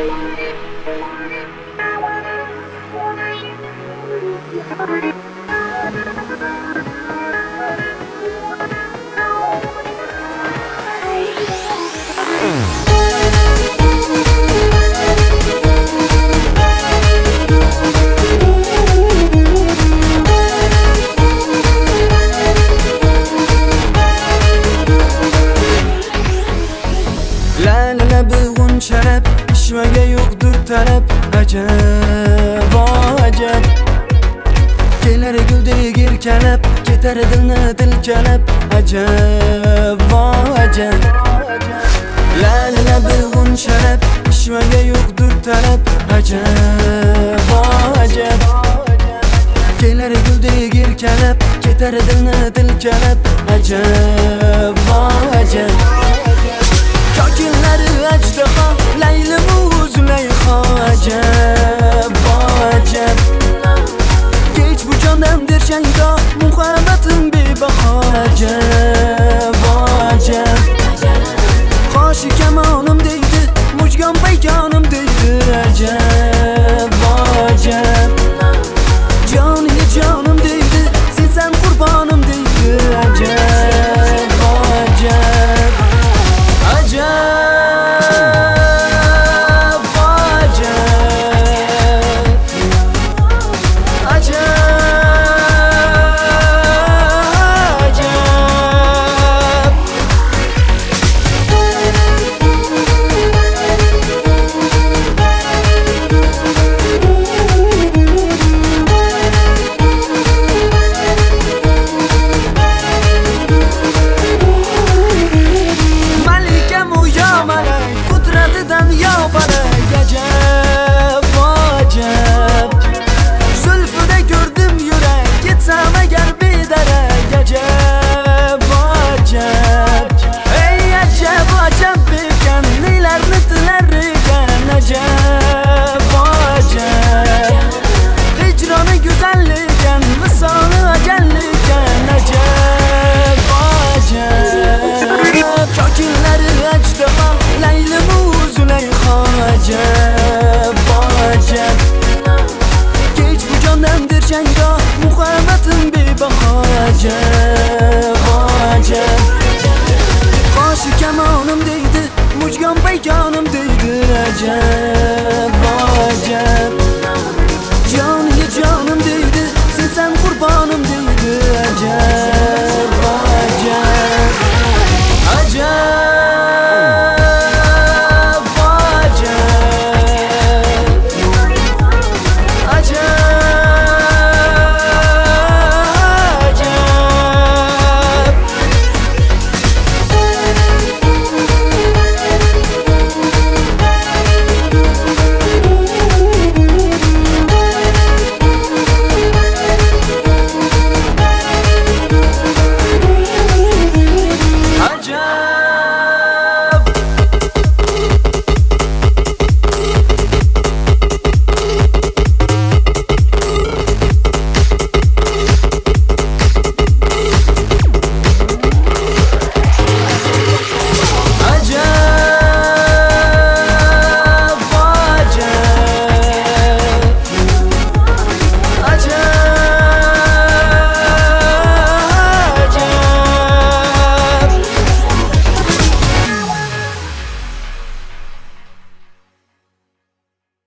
Bugun sharab ishvaga yo'qdir talab ajab ajab kelar guldek erkalab ketar dilni dilkalab ajab ajab la bugun sharab ishvaga yo'qdir talab ajab ajab kelar guldek erkalab ketar dilni dilkalab ajab ajab Kokinlari ajdaho laylimu Zulayho ajab ajab Kech bu jondan dershangda muhabbatim bebaho ajab ajab Qoshi kamonim deydi mujgon paykonim deydi ajab ajab Joniga jonim deydi sensan qurbonim deydi ajab ajab muhabbatim bebaho ajab ajab Qoshi kamonim deydi mujgon paykonim deydi ajab ajab